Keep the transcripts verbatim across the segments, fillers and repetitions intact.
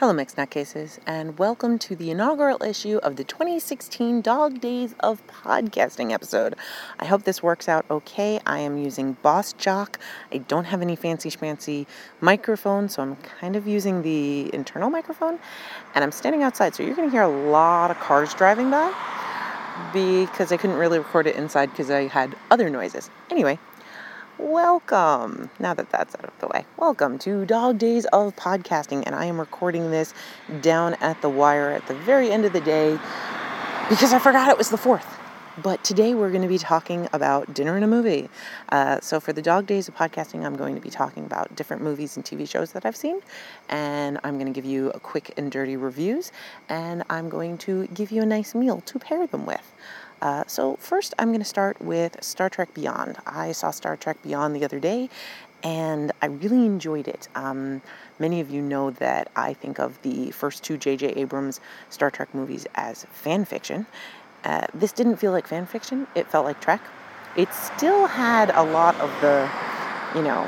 Hello, Mixed Nutcases, and welcome to the inaugural issue of the twenty sixteen Dog Days of Podcasting episode. I hope this works out okay. I am using Boss Jock. I don't have any fancy schmancy microphone, so I'm kind of using the internal microphone, and I'm standing outside, so you're going to hear a lot of cars driving by because I couldn't really record it inside because I had other noises. Anyway, welcome. Now that that's out of the way, welcome to Dog Days of Podcasting, and I am recording this down at the wire at the very end of the day because I forgot it was the fourth. But today we're going to be talking about dinner and a movie. Uh, so for the Dog Days of Podcasting, I'm going to be talking about different movies and T V shows that I've seen, and I'm going to give you a quick and dirty reviews, and I'm going to give you a nice meal to pair them with. Uh, so first, I'm going to start with Star Trek Beyond. I saw Star Trek Beyond the other day, and I really enjoyed it. Um, many of you know that I think of the first two J J Abrams Star Trek movies as fan fiction. Uh, this didn't feel like fan fiction. It felt like Trek. It still had a lot of the, you know,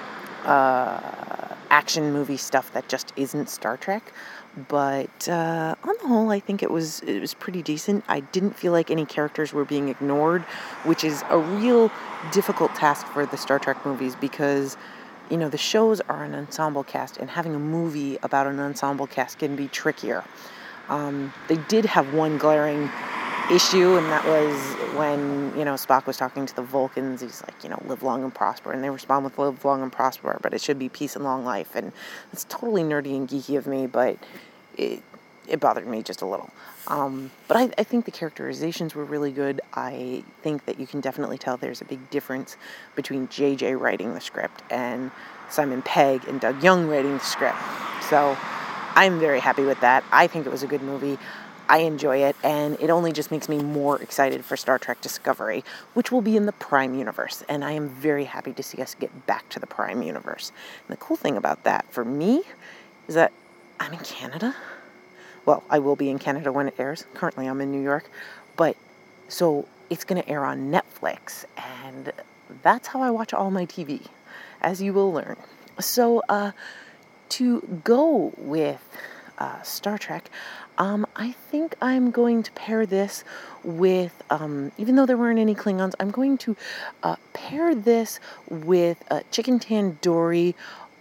uh, action movie stuff that just isn't Star Trek. But uh, on the whole, I think it was it was pretty decent. I didn't feel like any characters were being ignored, which is a real difficult task for the Star Trek movies because, you know, the shows are an ensemble cast, and having a movie about an ensemble cast can be trickier. Um, they did have one glaring issue, and that was when, you know, Spock was talking to the Vulcans. He's like, you know, live long and prosper, and they respond with live long and prosper, but it should be peace and long life. And it's totally nerdy and geeky of me, but it it bothered me just a little. Um, but I, I think the characterizations were really good. I think that you can definitely tell there's a big difference between J J writing the script and Simon Pegg and Doug Young writing the script. So I'm very happy with that. I think it was a good movie. I enjoy it, and it only just makes me more excited for Star Trek Discovery, which will be in the Prime universe, and I am very happy to see us get back to the Prime universe. And the cool thing about that, for me, is that I'm in Canada. Well, I will be in Canada when it airs. Currently, I'm in New York, but so it's going to air on Netflix, and that's how I watch all my T V, as you will learn. So, uh, to go with uh, Star Trek, Um, I think I'm going to pair this with, um, even though there weren't any Klingons, I'm going to uh, pair this with uh, chicken tandoori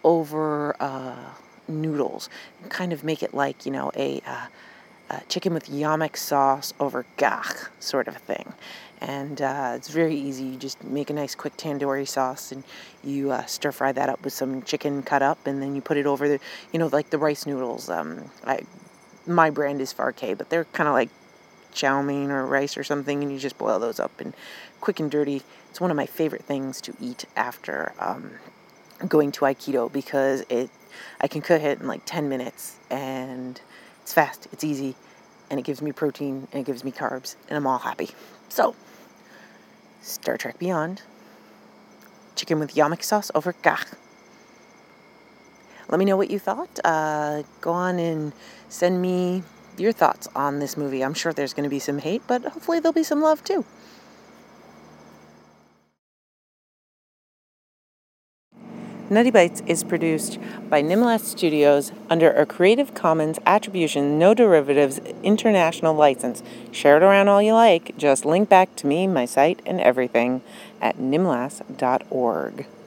over uh, noodles. Kind of make it like, you know, a, uh, a chicken with yamek sauce over gach sort of a thing. And uh, it's very easy. You just make a nice quick tandoori sauce, and you uh, stir fry that up with some chicken cut up, and then you put it over the, you know, like the rice noodles. Um, I My brand is Farkay, but they're kind of like chow mein or rice or something, and you just boil those up and quick and dirty. It's one of my favorite things to eat after um, going to Aikido because it I can cook it in like ten minutes, and it's fast, it's easy, and it gives me protein, and it gives me carbs, and I'm all happy. So, Star Trek Beyond, chicken with yamek sauce over gach. Let me know what you thought. Uh, go on and send me your thoughts on this movie. I'm sure there's going to be some hate, but hopefully there'll be some love too. Nutty Bites is produced by Nimlas Studios under a Creative Commons Attribution No Derivatives International License. Share it around all you like. Just link back to me, my site, and everything at nimlas dot org.